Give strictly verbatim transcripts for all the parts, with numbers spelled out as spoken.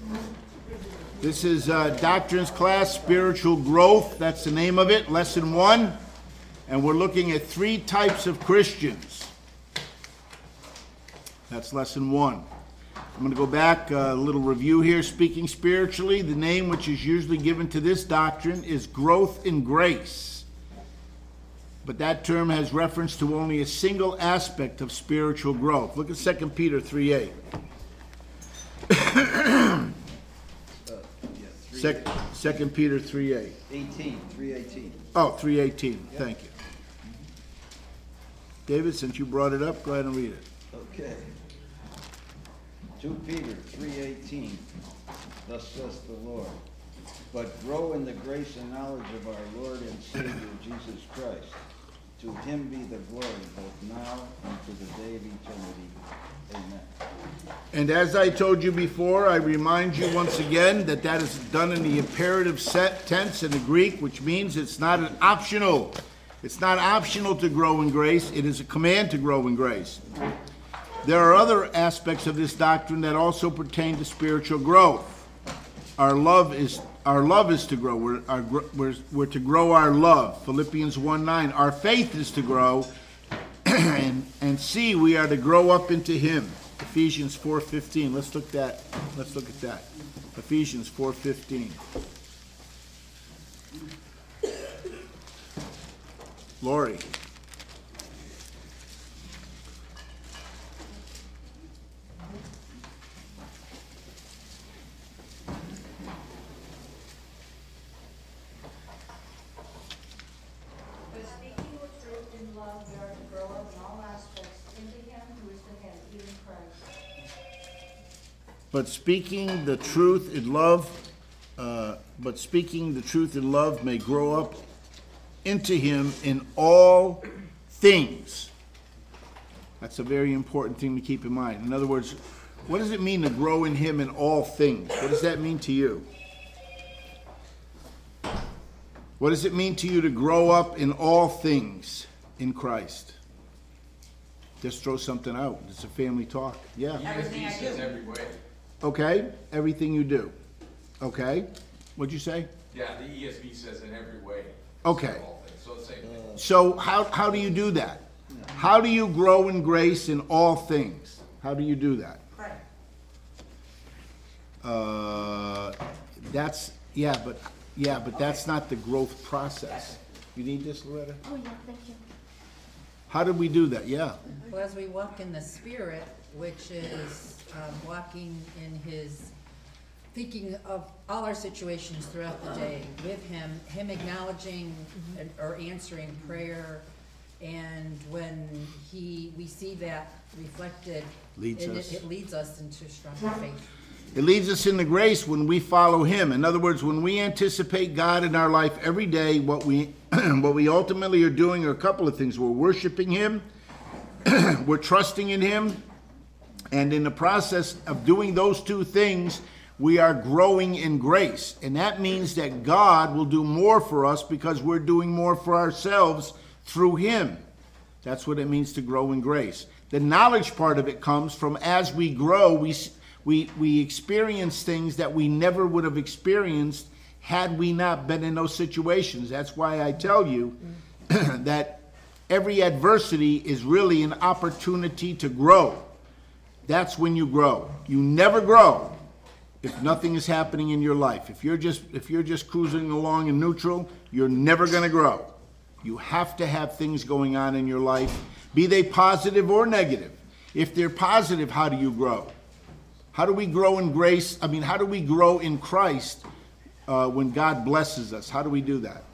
This is uh, Doctrines class, Spiritual Growth. That's the name of it, lesson one. And we're looking at three types of Christians. That's lesson one. I'm going to go back, uh, a little review here. Speaking spiritually, the name which is usually given to this doctrine is growth in grace. But that term has reference to only a single aspect of spiritual growth. Look at Second Peter three eight. Sec- Second Peter three eight. eighteen, three eighteen. Oh, three eighteen. Yep. Thank you. David, since you brought it up, go ahead and read it. Okay. Second Peter three eighteen. Thus says the Lord. But grow in the grace and knowledge of our Lord and Savior Jesus Christ. To him be the glory both now and to the day of eternity. Amen. And as I told you before, I remind you once again that that is done in the imperative set tense in the Greek, which means it's not an optional. It's not optional to grow in grace. It is a command to grow in grace. There are other aspects of this doctrine that also pertain to spiritual growth. Our love is our love is to grow. We're, our, we're, we're to grow our love. Philippians one nine. Our faith is to grow. and, and C, we are to grow up into him. Ephesians four fifteen. Let's look that. Let's look at that. Ephesians four fifteen. Lori. But speaking the truth in love, uh, but speaking the truth in love may grow up into him in all things. That's a very important thing to keep in mind. In other words, what does it mean to grow in him in all things? What does that mean to you? What does it mean to you to grow up in all things in Christ? Just throw something out. It's a family talk. Yeah. Everything I do. Every way. Okay, everything you do. Okay, what'd you say? Yeah, the E S V says in every way. Okay. So the same thing. So how, how do you do that? How do you grow in grace in all things? How do you do that? Pray. Uh, that's, yeah, but, yeah, but that's not the growth process. You need this, Loretta? Oh, yeah, thank you. How did we do that? Yeah. Well, as we walk in the Spirit, which is um, walking in his, thinking of all our situations throughout the day with him, him acknowledging and, or answering prayer, and when he, we see that reflected, Leads it, us. it leads us into stronger faith. It leads us into grace when we follow him. In other words, when we anticipate God in our life every day, what we what we ultimately are doing are a couple of things. We're worshiping him, we're trusting in him, and in the process of doing those two things, we are growing in grace. And that means that God will do more for us because we're doing more for ourselves through him. That's what it means to grow in grace. The knowledge part of it comes from as we grow, we We, we experience things that we never would have experienced had we not been in those situations. That's why I tell you that every adversity is really an opportunity to grow. That's when you grow. You never grow if nothing is happening in your life. If you're just if you're just cruising along in neutral, you're never going to grow. You have to have things going on in your life, be they positive or negative. If they're positive, how do you grow? How do we grow in grace? I mean, how do we grow in Christ uh, when God blesses us? How do we do that?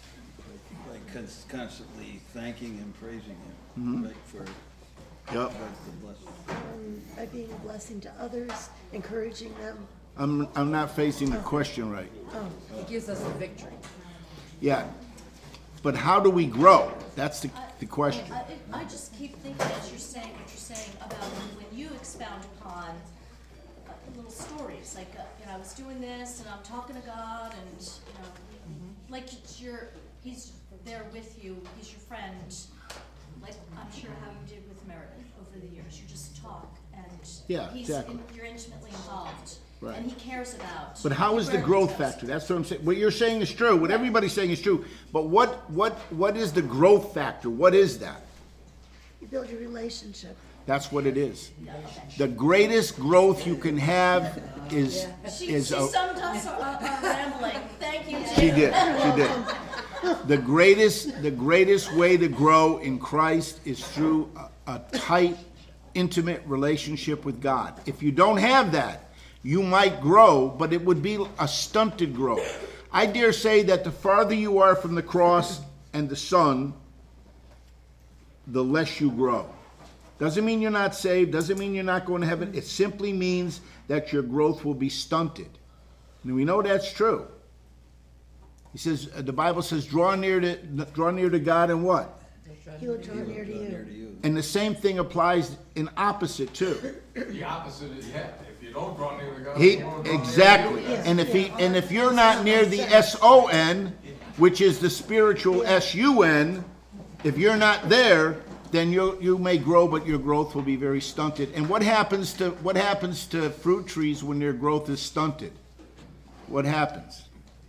Like cons- constantly thanking and praising him, Mm-hmm. right, for Yep. God's the blessing. Um, by being a blessing to others, encouraging them. I'm I'm not facing the question right. Oh, He gives us the victory. Yeah. But how do we grow? That's the, the question. I, I just keep thinking as you're saying what you're saying about when you expound upon uh, little stories, like, uh, you know, I was doing this and I'm talking to God and, you know, like it's your, he's there with you, he's your friend, like I'm sure how you did with Meredith over the years. You just talk and Yeah, he's exactly. in, you're intimately involved. Right. And he cares about. But how is the where he growth goes. factor? That's what I'm saying. What you're saying is true. What everybody's saying is true. But what, what, what is the growth factor? What is that? You build your relationship. That's what it is. The greatest growth you can have is, She, is she a, summed up our, our rambling. Thank you, she Jim. did, she did. The greatest, the greatest way to grow in Christ is through a, a tight, intimate relationship with God. If you don't have that, you might grow, but it would be a stunted growth. I dare say that the farther you are from the cross and the Son, the less you grow. Doesn't mean you're not saved, doesn't mean you're not going to heaven. It simply means that your growth will be stunted. And we know that's true. He says, uh, the Bible says, draw near to draw near to God and what? He will draw near to Near you. to you. And the same thing applies in opposite too. The opposite is, yeah, if you don't draw near to God. He He won't draw near to exactly. you. And if he and if you're not near the S O N, which is the spiritual S U N, if you're not there, then you you may grow, but your growth will be very stunted. And what happens to what happens to fruit trees when their growth is stunted? What happens?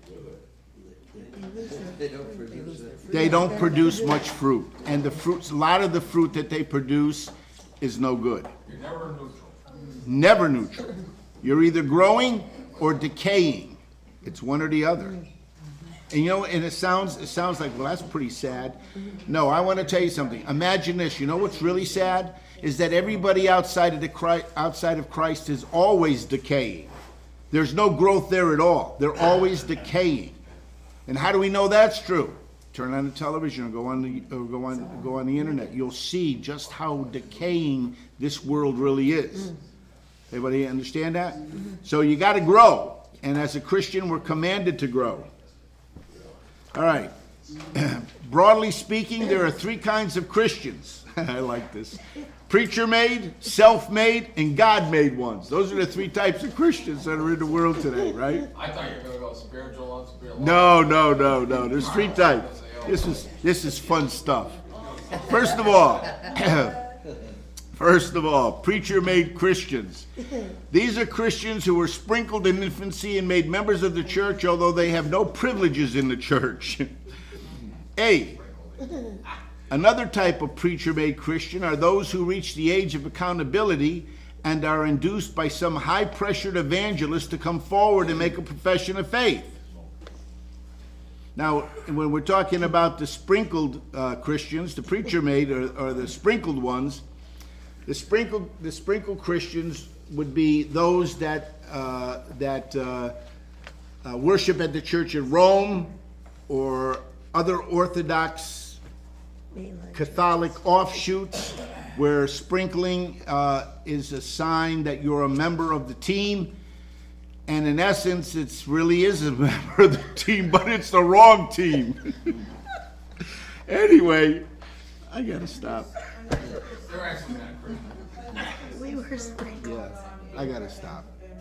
They don't produce it. They don't produce much fruit, and the fruits, a lot of the fruit that they produce is no good. You're never neutral. Never neutral. You're either growing or decaying. It's one or the other. And you know, and it sounds it sounds like, well, that's pretty sad. No, I want to tell you something. Imagine this. You know what's really sad is that everybody outside of the Christ, outside of Christ is always decaying. There's no growth there at all. They're always decaying. And how do we know that's true? Turn on the television or go on the or go on go on the internet. You'll see just how decaying this world really is. Everybody understand that? So you got to grow, and as a Christian, we're commanded to grow. All right. Broadly speaking, there are three kinds of Christians. I like this. Preacher-made, self-made, and God-made ones. Those are the three types of Christians that are in the world today, right? I thought you were gonna go spiritual, unspiritual. No, no, no, no. There's three types. This is this is fun stuff. First of all, first of all, preacher-made Christians. These are Christians who were sprinkled in infancy and made members of the church, although they have no privileges in the church. A. Another type of preacher-made Christian are those who reach the age of accountability and are induced by some high-pressured evangelist to come forward and make a profession of faith. Now, when we're talking about the sprinkled uh, Christians, the preacher-made or, or the sprinkled ones, the sprinkled the sprinkled Christians would be those that uh, that uh, uh, worship at the Church of Rome or other Orthodox Mainline. Catholic offshoots, where sprinkling uh, is a sign that you're a member of the team. And in essence, it really is a member of the team, but it's the wrong team. Anyway, I gotta stop. They're actually not Christian. We were sprinkled. Yeah, I gotta stop.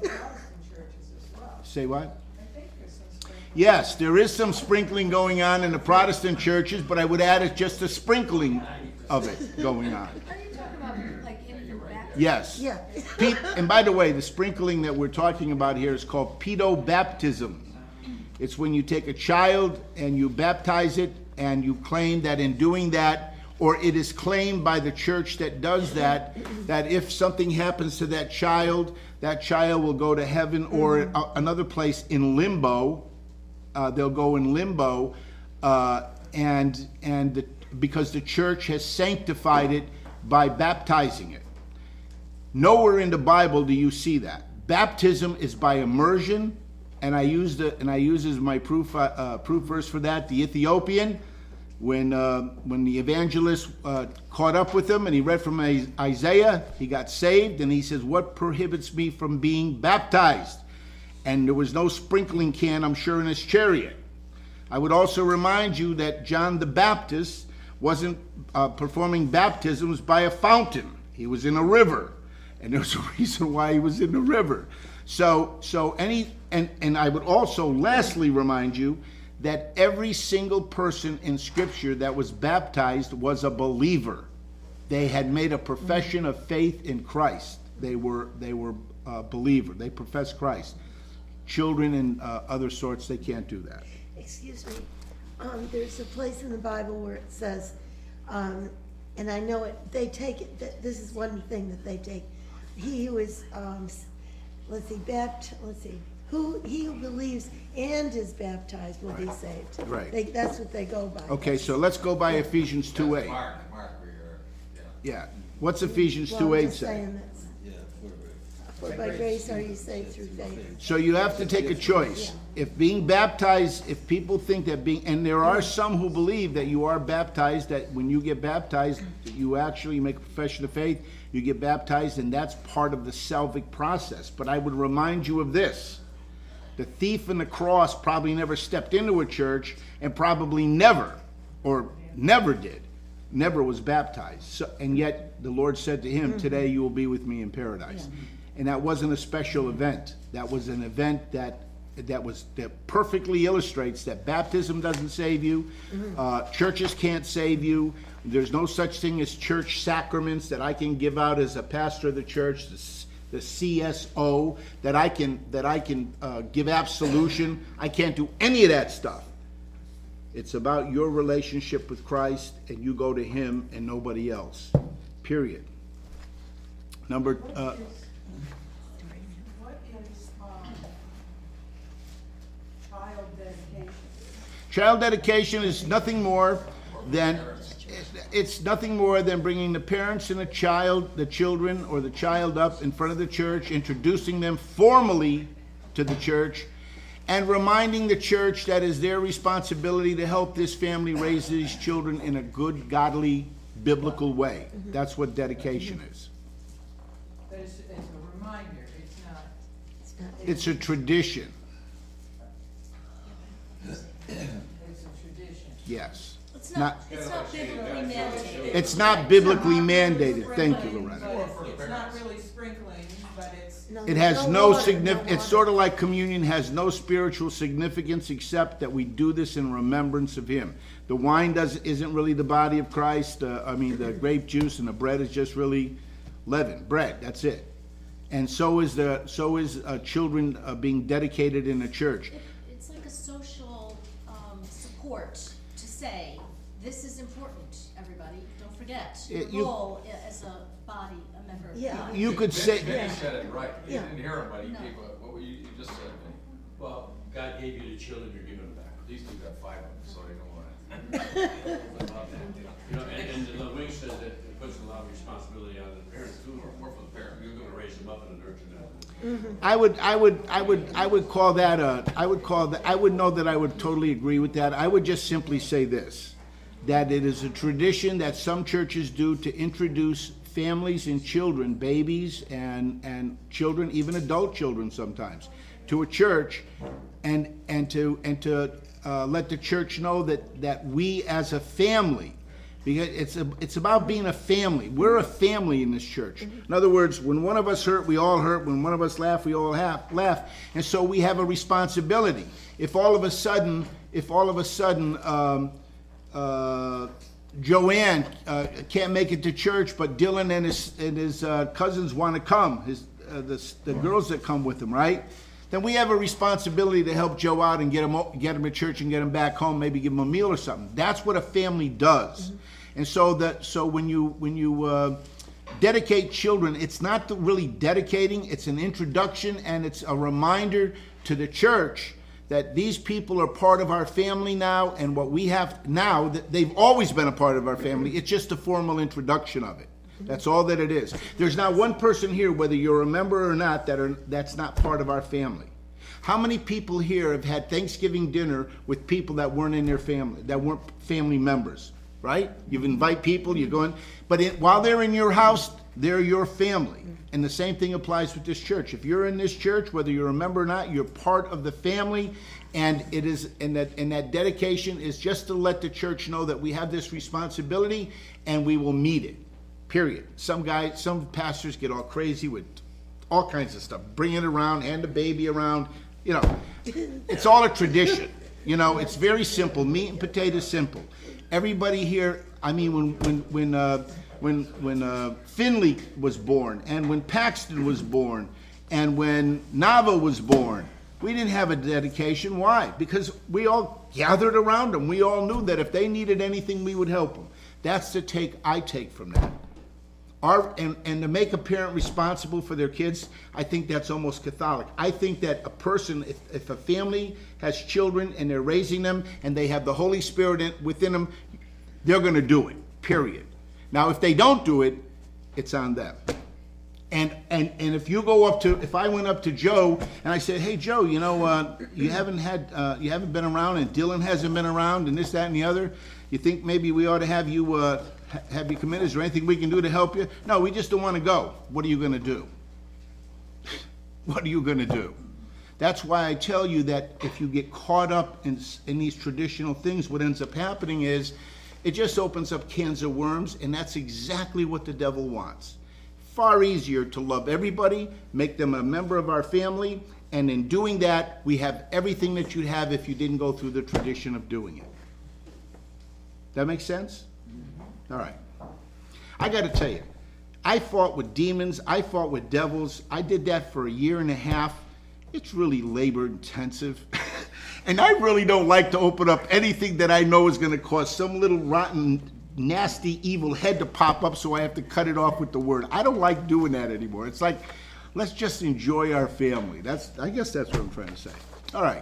Say what? Yes, there is some sprinkling going on in the Protestant churches, but I would add it's just a sprinkling of it going on. Are you talking about like infant baptism? Yes. Yeah. Pe- and by the way, the sprinkling that we're talking about here is called pedobaptism. It's when you take a child and you baptize it, and you claim that in doing that, or it is claimed by the church that does that, that if something happens to that child, that child will go to heaven or a- another place in limbo. Uh, they'll go in limbo, uh, and and the, because the church has sanctified it by baptizing it. Nowhere in the Bible do you see that. Baptism is by immersion, and I use the and I use as my proof uh, uh, proof verse for that the Ethiopian, when uh, when the evangelist uh, caught up with him and he read from Isaiah, he got saved, and he says, "What prohibits me from being baptized?" And there was no sprinkling can, I'm sure, in his chariot. I would also remind you that John the Baptist wasn't uh, performing baptisms by a fountain. He was in a river, and there's a reason why he was in the river. So, so any, and, and I would also lastly remind you that every single person in Scripture that was baptized was a believer. They had made a profession of faith in Christ. They were, they were uh, believer. They profess Christ. Children and uh, other sorts, they can't do that. Excuse me, um, there's a place in the Bible where it says, um, and I know it, they take it, that this is one thing that they take. He who is, um, s- let's see, bapt, let's see, who, he who believes and is baptized will be saved. Right. They, that's what they go by. Okay, so let's go by Ephesians two That's eight. Mark, Mark, where you're, yeah. Yeah. What's Ephesians Well, two I'm eight just say? saying that, Yeah, for, for by grace are you saved through faith. So you have to take a choice. If being baptized, if people think that being, and there are some who believe that you are baptized, that when you get baptized, that you actually make a profession of faith, you get baptized, and that's part of the salvic process. But I would remind you of this. The thief on the cross probably never stepped into a church and probably never, or never did, never was baptized. So, and yet the Lord said to him, today you will be with me in paradise. And that wasn't a special event. That was an event that that was that perfectly illustrates that baptism doesn't save you. Uh, churches can't save you. There's no such thing as church sacraments that I can give out as a pastor of the church, the, the C S O, that I can that I can uh, give absolution. I can't do any of that stuff. It's about your relationship with Christ, and you go to Him and nobody else. Period. Number. Uh, What is, um, child dedication? Child dedication is nothing more than, it's nothing more than bringing the parents and the child, the children or the child up in front of the church, introducing them formally to the church, and reminding the church that is their responsibility to help this family raise these children in a good, godly, biblical way. That's what dedication is. But it's, it's a reminder, it's not, It's not- It's a tradition, it's a tradition. yes. It's Not- not, it's not biblically mandated. It's not biblically mandated. Thank you, Sprinkling, Loretta. but it's- It's not really sprinkling, but it's, no, It has there's no water, significance. It's water. sort of like communion has no spiritual significance except that we do this in remembrance of Him. The wine does isn't really the body of Christ. Uh, I mean, the grape juice and the bread is just really leaven, bread. That's it. And so is the so is uh, children uh, being dedicated in the church. It, it's like a social, um, support to say, this is important, everybody, don't forget, your It- you- role i- as a body, a member of Yeah. God. You could Vinny- say Vinny said it right. You Yeah. didn't hear him, but he No. gave, a- what were you, you just said, Vinny. Well, God gave you the children, you're giving them back. These two got five of them, so they don't want it. You know, and, and the wing says that it puts a lot of responsibility on the parents too, or more for the parents. You're gonna raise them up and nurture them. I would, I would, I would, I would call that a, I would call that, I would know that I would totally agree with that. I would just simply say this, that it is a tradition that some churches do to introduce families and children, babies and, and children, even adult children sometimes, to a church, and, and to, and to, uh, let the church know that, that we as a family, because it's a, it's about being a family. We're a family in this church. In other words, when one of us hurt, we all hurt. When one of us laugh, we all have, laugh. And so we have a responsibility. If all of a sudden, if all of a sudden, um, uh, Joanne uh, can't make it to church, but Dylan and his and his uh, cousins want to come, his uh, the, the girls that come with him, right? Then we have a responsibility to help Joe out and get him o- get him to church and get him back home, maybe give him a meal or something. That's what a family does. And so that so when you when you uh, dedicate children, it's not the really dedicating, it's an introduction, and it's a reminder to the church that these people are part of our family now, and what we have now, that they've always been a part of our family. It's just a formal introduction of it. That's all that it is. There's not one person here, whether you're a member or not, that are that's not part of our family. How many people here have had Thanksgiving dinner with people that weren't in their family, that weren't family members, right? You invite people, you go in, but it, while they're in your house, they're your family. And the same thing applies with this church. If you're in this church, whether you're a member or not, you're part of the family, and it is, and that, and that dedication is just to let the church know that we have this responsibility and we will meet it. Period. Some guys, some pastors get all crazy with all kinds of stuff, bring it around, hand the baby around. You know, it's all a tradition. You know, it's very simple. Meat and potatoes, simple. Everybody here. I mean, when when when uh, when when uh, Finley was born, and when Paxton was born, And when Nava was born, we didn't have a dedication. Why? Because we all gathered around them. We all knew that if they needed anything, we would help them. That's the take I take from that. Our, and, and to make a parent responsible for their kids, I think that's almost Catholic. I think that a person, if, if a family has children and they're raising them and they have the Holy Spirit in, within them, they're going to do it, period. Now, if they don't do it, it's on them. And, and and if you go up to, if I went up to Joe and I said, hey, Joe, you know, uh, you haven't had, uh, you haven't been around, and Dylan hasn't been around, and this, that, and the other, you think maybe we ought to have you, uh, ha- have you come in? Is there anything we can do to help you? No, we just don't want to go. What are you going to do? What are you going to do? That's why I tell you that if you get caught up in, in these traditional things, what ends up happening is it just opens up cans of worms, and that's exactly what the devil wants. Far easier to love everybody, make them a member of our family, and in doing that, we have everything that you'd have if you didn't go through the tradition of doing it. That make sense? All right. I got to tell you, I fought with demons, I fought with devils. I did that for a year and a half. It's really labor intensive. And I really don't like to open up anything that I know is going to cause some little rotten, nasty, evil head to pop up, so I have to cut it off with the word. I don't like doing that anymore. It's like, let's just enjoy our family. That's, I guess that's what I'm trying to say. All right.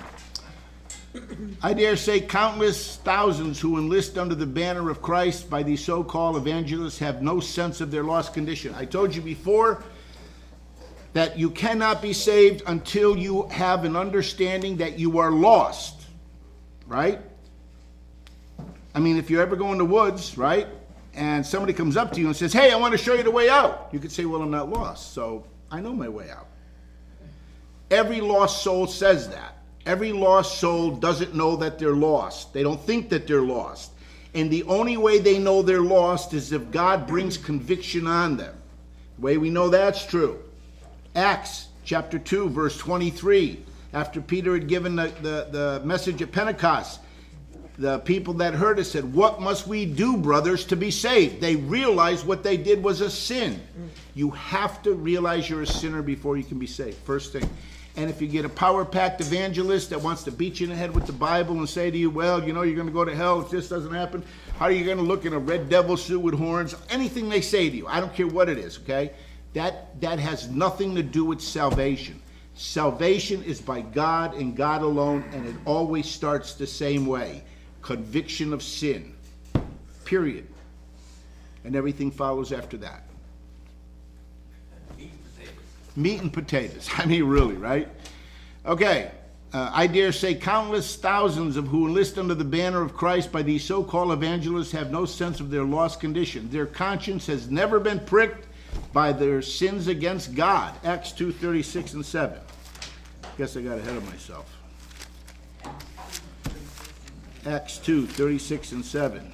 I dare say countless thousands who enlist under the banner of Christ by these so-called evangelists have no sense of their lost condition. I told you before that you cannot be saved until you have an understanding that you are lost, right? I mean, if you ever go in the woods, right, and somebody comes up to you and says, hey, I want to show you the way out. You could say, well, I'm not lost, so I know my way out. Every lost soul says that. Every lost soul doesn't know that they're lost. They don't think that they're lost. And the only way they know they're lost is if God brings conviction on them. The way we know that's true. Acts chapter two, verse twenty-three. After Peter had given the, the, the message at Pentecost, the people that heard it said, what must we do, brothers, to be saved? They realized what they did was a sin. You have to realize you're a sinner before you can be saved. First thing. And if you get a power-packed evangelist that wants to beat you in the head with the Bible and say to you, well, you know, you're going to go to hell if this doesn't happen. How are you going to look in a red devil suit with horns? Anything they say to you, I don't care what it is, okay? That, that has nothing to do with salvation. Salvation is by God and God alone, and it always starts the same way. Conviction of sin, period. And everything follows after that. Meat and potatoes. I mean, really, right? Okay. Uh, I dare say countless thousands of who enlist under the banner of Christ by these so-called evangelists have no sense of their lost condition. Their conscience has never been pricked by their sins against God. Acts two, thirty-six and seven. Guess I got ahead of myself. Acts two, thirty-six and seven.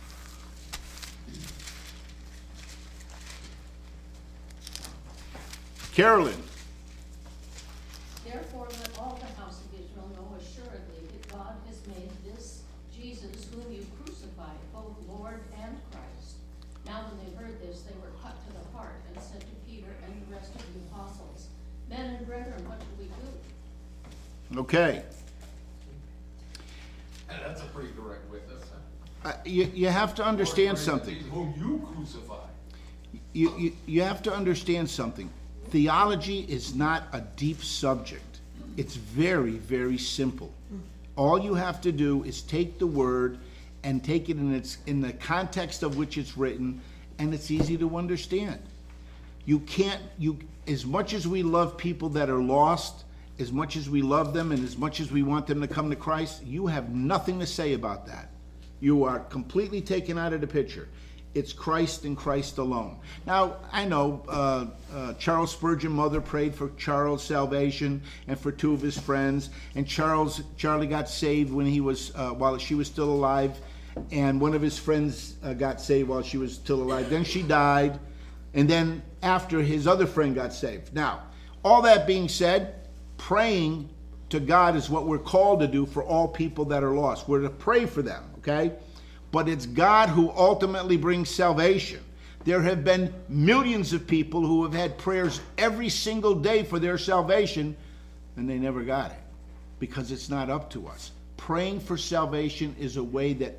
Carolyn. Therefore let all the house of Israel know assuredly that God has made this Jesus, whom you crucified, both Lord and Christ. Now when they heard this, they were cut to the heart and said to Peter and the rest of the apostles, men and brethren, what shall we do? Okay. That's a pretty direct witness, huh? Uh, you, you have to understand something. Whom you crucified. You, you, you have to understand something. Theology is not a deep subject. It's very, very simple. All you have to do is take the word and take it in its in the context of which it's written, and it's easy to understand. You can't, you as much as we love people that are lost, as much as we love them and as much as we want them to come to Christ, you have nothing to say about that. You are completely taken out of the picture. It's Christ and Christ alone. Now, I know uh, uh, Charles Spurgeon mother prayed for Charles' salvation and for two of his friends, and Charles Charlie got saved when he was uh, while she was still alive, and one of his friends uh, got saved while she was still alive. Then she died, and then after, his other friend got saved. Now, all that being said, praying to God is what we're called to do for all people that are lost. We're to pray for them, okay? But it's God who ultimately brings salvation. There have been millions of people who have had prayers every single day for their salvation, and they never got it, because it's not up to us. Praying for salvation is a way that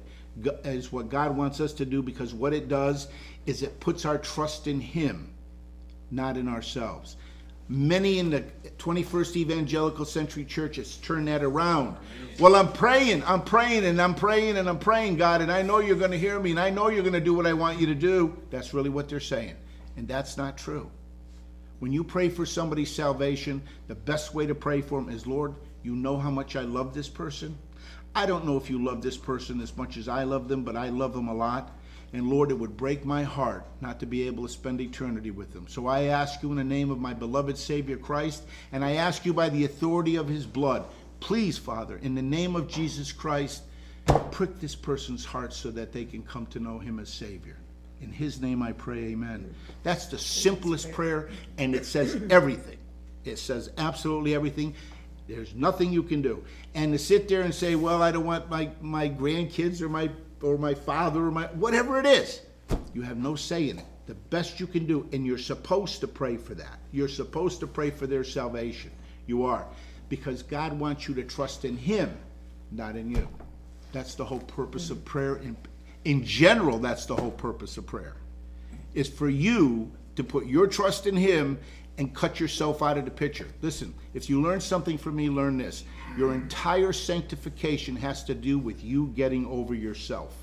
is what God wants us to do, because what it does is it puts our trust in Him, not in ourselves. Many in the twenty-first evangelical century churches turn that around. Well, I'm praying, I'm praying, and I'm praying, and I'm praying, God, and I know you're going to hear me, and I know you're going to do what I want you to do. That's really what they're saying, and that's not true. When you pray for somebody's salvation, the best way to pray for them is, Lord, you know how much I love this person. I don't know if you love this person as much as I love them, but I love them a lot. And Lord, it would break my heart not to be able to spend eternity with them. So I ask you in the name of my beloved Savior Christ, and I ask you by the authority of his blood, please, Father, in the name of Jesus Christ, prick this person's heart so that they can come to know him as Savior. In his name I pray, amen. That's the simplest prayer, and it says everything. It says absolutely everything. There's nothing you can do. And to sit there and say, well, I don't want my, my grandkids or my or my father or my whatever it is, you have no say in it. The best you can do, and you're supposed to pray for that. You're supposed to pray for their salvation. You are. Because God wants you to trust in him, not in you. That's the whole purpose of prayer. In, in general, that's the whole purpose of prayer. Is for you to put your trust in him and cut yourself out of the picture. Listen, if you learn something from me, learn this. Your entire sanctification has to do with you getting over yourself.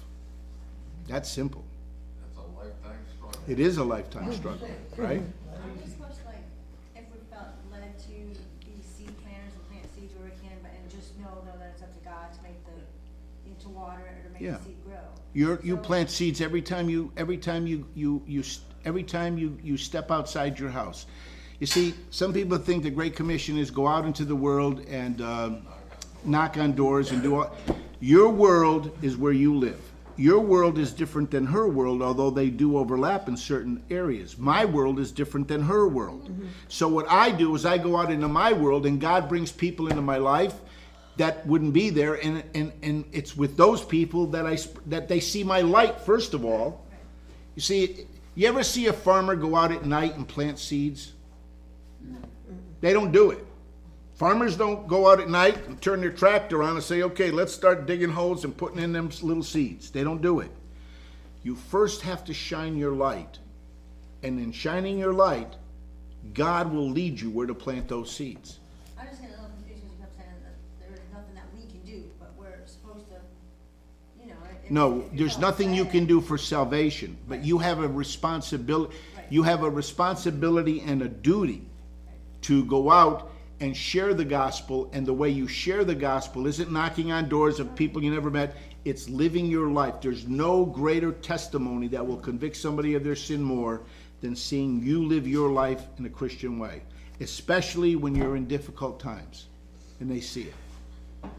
That's simple. That's a lifetime struggle. It is a lifetime struggle, right? I'm just much like, if we felt led to be seed planters and plant seeds where we can, but and just know though that it's up to God to make the, into water or to make Yeah. the seed grow. You're, you So- plant seeds every time you every time you you you every time you you step outside your house. You see, some people think the Great Commission is go out into the world and uh, knock on doors and do all. Your world is where you live. Your world is different than her world, although they do overlap in certain areas. My world is different than her world. Mm-hmm. So what I do is I go out into my world, and God brings people into my life that wouldn't be there, and and and it's with those people that I that they see my light first of all. You see, you ever see a farmer go out at night and plant seeds? They don't do it. Farmers don't go out at night and turn their tractor on and say, okay, let's start digging holes and putting in them little seeds. They don't do it. You first have to shine your light. And in shining your light, God will lead you where to plant those seeds. I just get a little confused because you kept saying that there is nothing that we can do, but we're supposed to, you know. if- No, if you're there's felt nothing you led- can do for salvation, but you have a responsibility. You have a responsibility and a duty to go out and share the gospel, and the way you share the gospel isn't knocking on doors of people you never met. It's living your life. There's no greater testimony that will convict somebody of their sin more than seeing you live your life in a Christian way, especially when you're in difficult times, and they see it.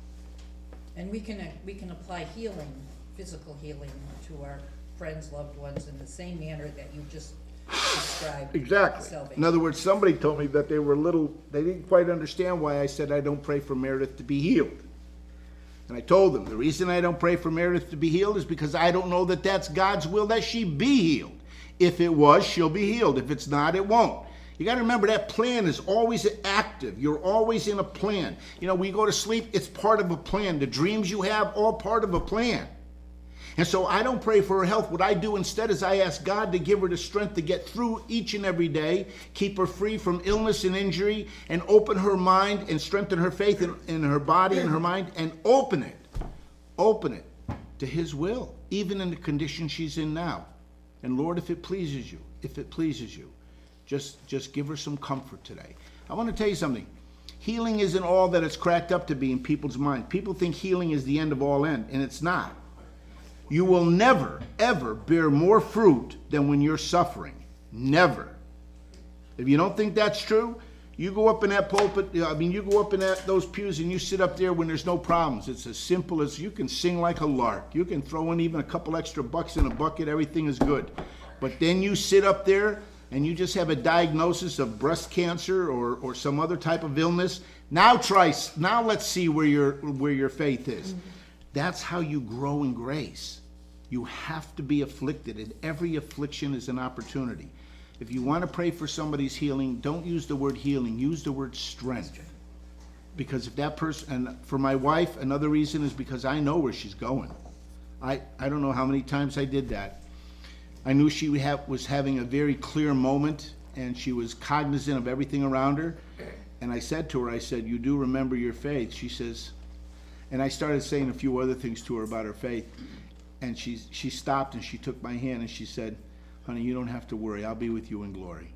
And we can, uh, we can apply healing, physical healing to our friends, loved ones in the same manner that you just described. Exactly. salvation. In other words, somebody told me that they were little, they didn't quite understand why I said I don't pray for Meredith to be healed. And I told them, the reason I don't pray for Meredith to be healed is because I don't know that that's God's will that she be healed. If it was, she'll be healed. If it's not, it won't. You got to remember that plan is always active. You're always in a plan. You know, when you go to sleep, it's part of a plan. The dreams you have, all part of a plan. And so I don't pray for her health. What I do instead is I ask God to give her the strength to get through each and every day, keep her free from illness and injury, and open her mind and strengthen her faith in, in her body and her mind, and open it, open it to his will, even in the condition she's in now. And Lord, if it pleases you, if it pleases you, just, just give her some comfort today. I want to tell you something. Healing isn't all that it's cracked up to be in people's mind. People think healing is the end of all end, and it's not. You will never, ever bear more fruit than when you're suffering. Never. If you don't think that's true, you go up in that pulpit, I mean, you go up in that, those pews and you sit up there when there's no problems. It's as simple as you can sing like a lark. You can throw in even a couple extra bucks in a bucket. Everything is good. But then you sit up there and you just have a diagnosis of breast cancer or, or some other type of illness. Now try, now let's see where your, where your faith is. That's how you grow in grace. You have to be afflicted, and every affliction is an opportunity. If you want to pray for somebody's healing, don't use the word healing, use the word strength. Because if that person, and for my wife, another reason is because I know where she's going. I, I don't know how many times I did that. I knew she would have, was having a very clear moment, and she was cognizant of everything around her. And I said to her, I said, you do remember your faith. She says, and I started saying a few other things to her about her faith. And she, she stopped and she took my hand and she said, honey, you don't have to worry. I'll be with you in glory.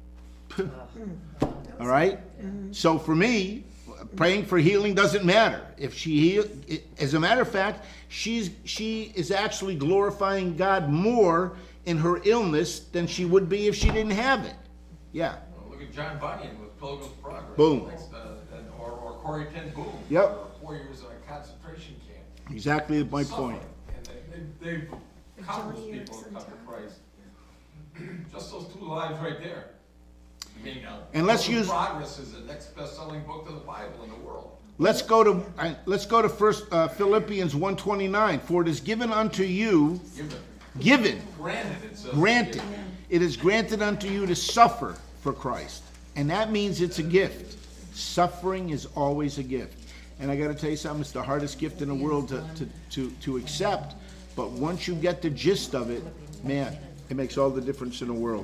All right? So for me, praying for healing doesn't matter. If she heal, as a matter of fact, she's she is actually glorifying God more in her illness than she would be if she didn't have it. Yeah. Well, look at John Bunyan with Pilgrim's Progress. Boom. Next, uh, and- or, or Corrie ten Boom. Yep. Or four years in a concentration camp. Exactly my Suffering. point. And they, they, they've, countless Johnny people have Erickson come to time. Christ. Just those two lives right there. I mean, uh, And let's Pilgrim's use- Progress is the next best-selling book of the Bible in the world. Let's go to uh, let's go to First uh, Philippians one twenty-nine. For it is given unto you, Given, given, granted, it says. granted, it is granted unto you to suffer for Christ, and that means it's a gift. Suffering is always a gift, and I got to tell you something. It's the hardest gift in the world to to to to accept, but once you get the gist of it, man, it makes all the difference in the world.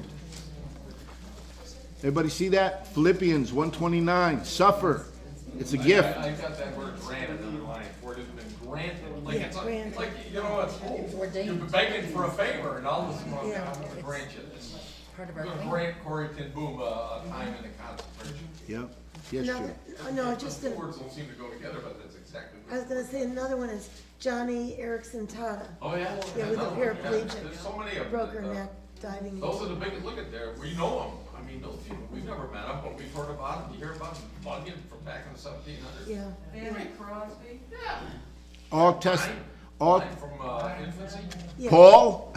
Everybody see that? Philippians one twenty-nine. Suffer. It's a gift. I, I got that word granted underlined, for it has been granted, like Yeah, it's, like, granted. it's like, you know, it's, oh, you've been begging for a favor, and all of a sudden, well, Yeah. I'm gonna grant you this. Part of I'm our gonna thing. grant Corrie ten Boom a, a time in the concentration. Yep. Yes, No, Joe. no, just, The gonna- words don't seem to go together, but that's exactly I was what. gonna say another one is Johnny Erickson Tata. Oh, yeah? Yeah, with the Another one, yeah. paraplegic. There's so many of them. Broke her that, uh, neck, diving. Those are the biggest, look at there, we know them. I mean, those people, we've never met them, but we've heard about them. You hear about them, Bunyan from back in the seventeen hundreds. Yeah. Mary Crosby? Yeah. All test, Mine- all, mine from, uh, infancy. Yeah. Paul,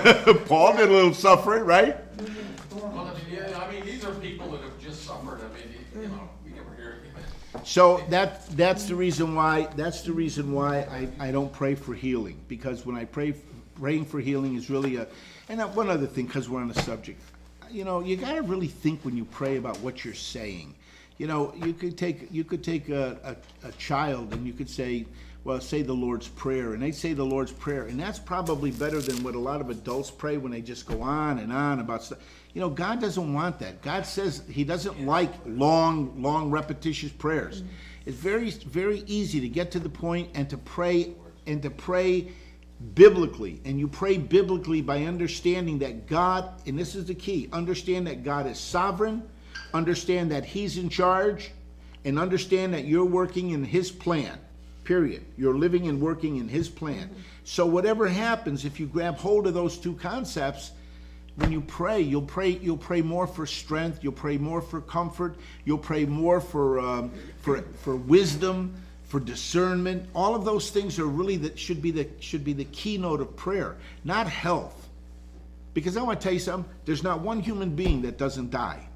Paul did a little suffering, right? Well, I mean, yeah, I mean, these are people that have just suffered. I mean, you- you know, we never hear it. So that, that's the reason why, that's the reason why I, I don't pray for healing, because when I pray, praying for healing is really a, and uh, one other thing, because we're on the subject, you know, you gotta really think when you pray about what you're saying. You know, you could take, you could take a, a, a child and you could say, well, say the Lord's Prayer, and they say the Lord's Prayer, and that's probably better than what a lot of adults pray when they just go on and on about stuff. You know, God doesn't want that. God says He doesn't like long, long, repetitious prayers. It's very, very easy to get to the point and to pray and to pray biblically. And you pray biblically by understanding that God, and this is the key, understand that God is sovereign, understand that He's in charge, and understand that you're working in His plan. Period. You're living and working in His plan. So whatever happens, if you grab hold of those two concepts, when you pray, you'll pray. You'll pray more for strength. You'll pray more for comfort. You'll pray more for um, for for wisdom, for discernment. All of those things are really that should be the should be the keynote of prayer, not health. Because I want to tell you something. There's not one human being that doesn't die.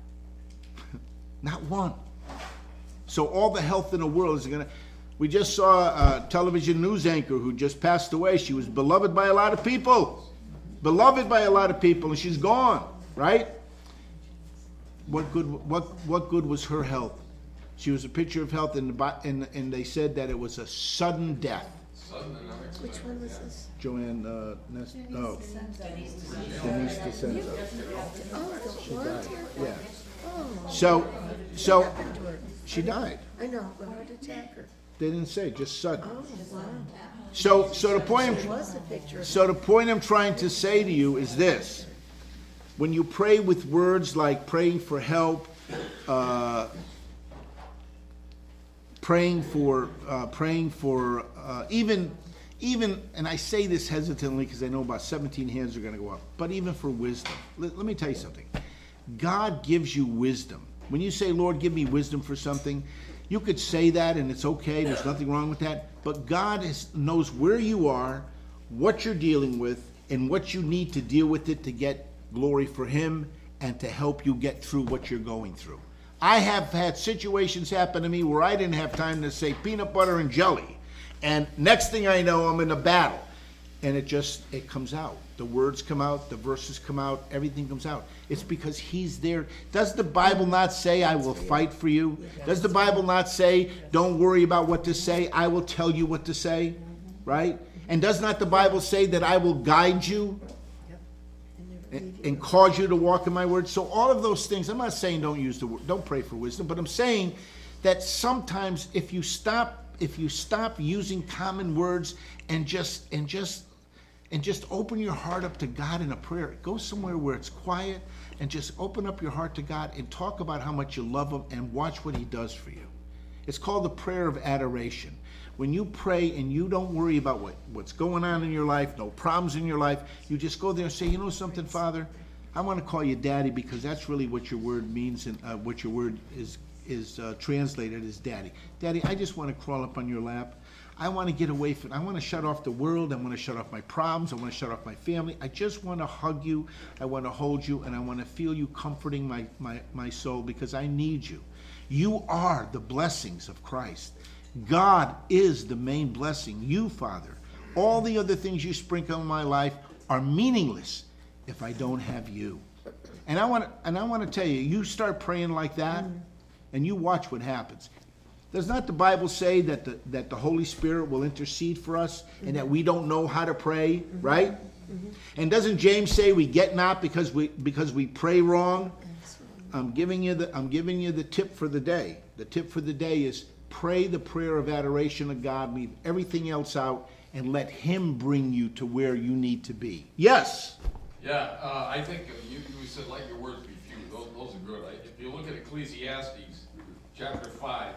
Not one. So all the health in the world is going to. We just saw a television news anchor who just passed away. She was beloved by a lot of people. Beloved by a lot of people, and she's gone, right? What good what what good was her health? She was a picture of health, and the, and, and they said that it was a sudden death. Sudden and unexpected. Which one was this? Joanne, uh, Nest, oh, Denise DeCenzo. Oh, the blonde hair? Yeah. Oh, So, so what happened to her? she died. I know, but heart attack her. They didn't say, just sudden. Oh, wow. So, so the point. There was a picture of So the point I'm trying to say to you is this. When you pray with words like praying for help, uh, praying for, uh, praying for, uh, even, even, and I say this hesitantly because I know about seventeen hands are going to go up, but even for wisdom. Let, let me tell you something. God gives you wisdom. When you say, Lord, give me wisdom for something, you could say that and it's okay, there's nothing wrong with that, but God is, knows where you are, what you're dealing with, and what you need to deal with it to get glory for Him and to help you get through what you're going through. I have had situations happen to me where I didn't have time to say peanut butter and jelly, and next thing I know, I'm in a battle. and it just, it comes out. The words come out, the verses come out, everything comes out. It's because he's there. Does the Bible not say, I will fight for you? Does the Bible not say, don't worry about what to say, I will tell you what to say, right? And does not the Bible say that I will guide you and, and cause you to walk in my word? So all of those things, I'm not saying don't use the word, don't pray for wisdom, but I'm saying that sometimes if you stop, if you stop using common words and just, and just, and just open your heart up to God in a prayer. Go somewhere where it's quiet and just open up your heart to God and talk about how much you love him and watch what he does for you. It's called the prayer of adoration. When you pray and you don't worry about what, what's going on in your life, no problems in your life, you just go there and say, you know something, Father? I want to call you Daddy because that's really what your word means and uh, what your word is, is uh, translated as Daddy. Daddy, I just want to crawl up on your lap. I want to get away from, I want to shut off the world. I want to shut off my problems. I want to shut off my family. I just want to hug you. I want to hold you, and I want to feel you comforting my, my, my soul because I need you. You are the blessings of Christ. God is the main blessing. You, Father, all the other things you sprinkle in my life are meaningless if I don't have you. And I want to, and I want to tell you, you start praying like that, and you watch what happens. Does not the Bible say that the, that the Holy Spirit will intercede for us and that we don't know how to pray, right? Mm-hmm. And doesn't James say we get not because we because we pray wrong? I'm giving you the I'm giving you the tip for the day. The tip for the day is pray the prayer of adoration of God, leave everything else out, and let him bring you to where you need to be. Yes. Yeah, uh, I think you, you said let your words be few. Those, those are good. I, if you look at Ecclesiastes chapter five.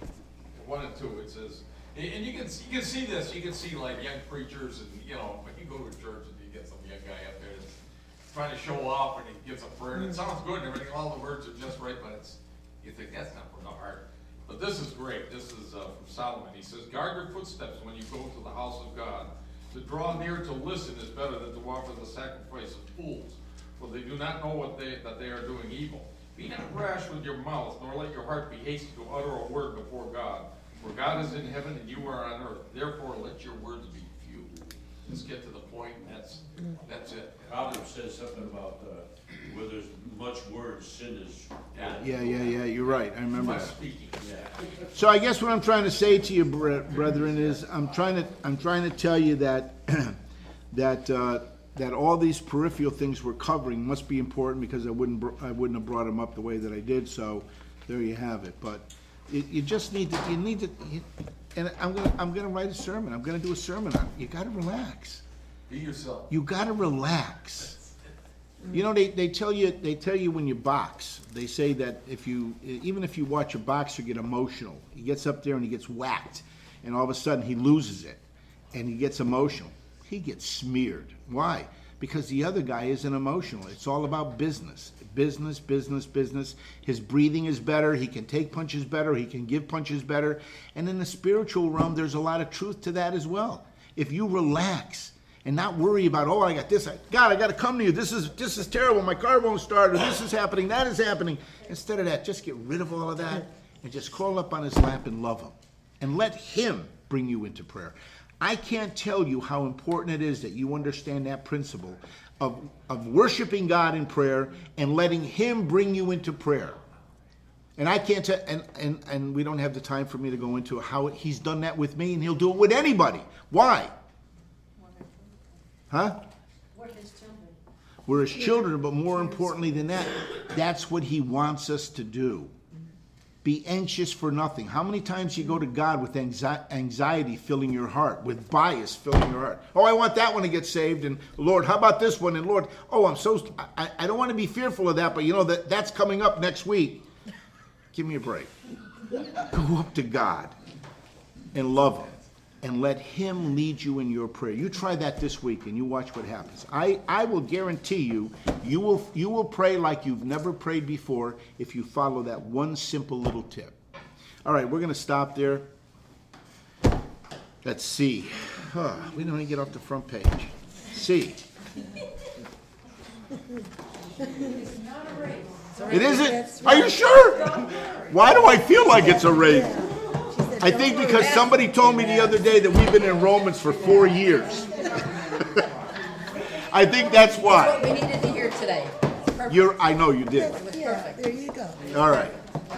One and two, it says, and you can you can see this. You can see like young preachers, and you know, when you go to a church and you get some young guy up there that's trying to show off, and he gives a prayer, and it sounds good and everything. All the words are just right, but it's you think that's not from the heart. But this is great. This is uh, from Solomon. He says, "Guard your footsteps when you go to the house of God. To draw near to listen is better than to offer the sacrifice of fools, for they do not know what they that they are doing evil. Be not rash with your mouth, nor let your heart be hasty to utter a word before God. For God is in heaven and you are on earth. Therefore, let your words be few." Let's get to the point. That's that's it. Proverbs says something about uh, where there's much word, sin is. Yeah, Yeah, yeah, yeah. You're right. I remember much that. speaking. Yeah. So I guess what I'm trying to say to you, bre- brethren, is I'm trying to I'm trying to tell you that that uh, that all these peripheral things we're covering must be important because I wouldn't br- I wouldn't have brought them up the way that I did. So there you have it. But you, you just need to you need to. You, and I'm gonna I'm gonna write a sermon. I'm gonna do a sermon on it. You got to relax. Be yourself. You got to relax. You know, they, they tell you they tell you when you box, they say that if you even if you watch a boxer get emotional, he gets up there and he gets whacked, and all of a sudden he loses it, and he gets emotional. He gets smeared. Why? Because the other guy isn't emotional. It's all about business, business, business, business. His breathing is better. He can take punches better. He can give punches better. And in the spiritual realm, there's a lot of truth to that as well. If you relax and not worry about, oh, I got this, I, God, I got to come to you. This is this is terrible. My car won't start, or this is happening, that is happening. Instead of that, just get rid of all of that and just crawl up on his lap and love him. And let him bring you into prayer. I can't tell you how important it is that you understand that principle of, of worshiping God in prayer and letting him bring you into prayer. And I can't tell, and, and, and we don't have the time for me to go into how he's done that with me, and he'll do it with anybody. Why? Huh? We're his children. We're his children, but more importantly than that, that's what he wants us to do. Be anxious for nothing. How many times you go to God with anxi- anxiety filling your heart, with bias filling your heart? Oh, I want that one to get saved, and Lord, how about this one? And Lord, oh, I'm so, st- I, I don't want to be fearful of that, but you know that that's coming up next week. Give me a break. Go up to God and love him and let him lead you in your prayer. You try that this week and you watch what happens. I, I will guarantee you, you will you will pray like you've never prayed before if you follow that one simple little tip. All right, we're going to stop there. Let's see. Huh, we don't even get off the front page. See. It's not a race. It isn't? Are you sure? Why do I feel like it's a race? I think because somebody told me the other day that we've been in Romans for four years. I think that's What why. we needed to hear today. Perfect. You're, I know you did. It was Yeah, perfect. there you go. All right.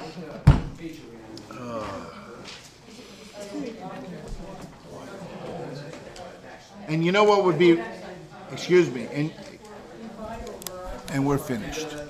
And you know what would be, excuse me, and, and we're finished.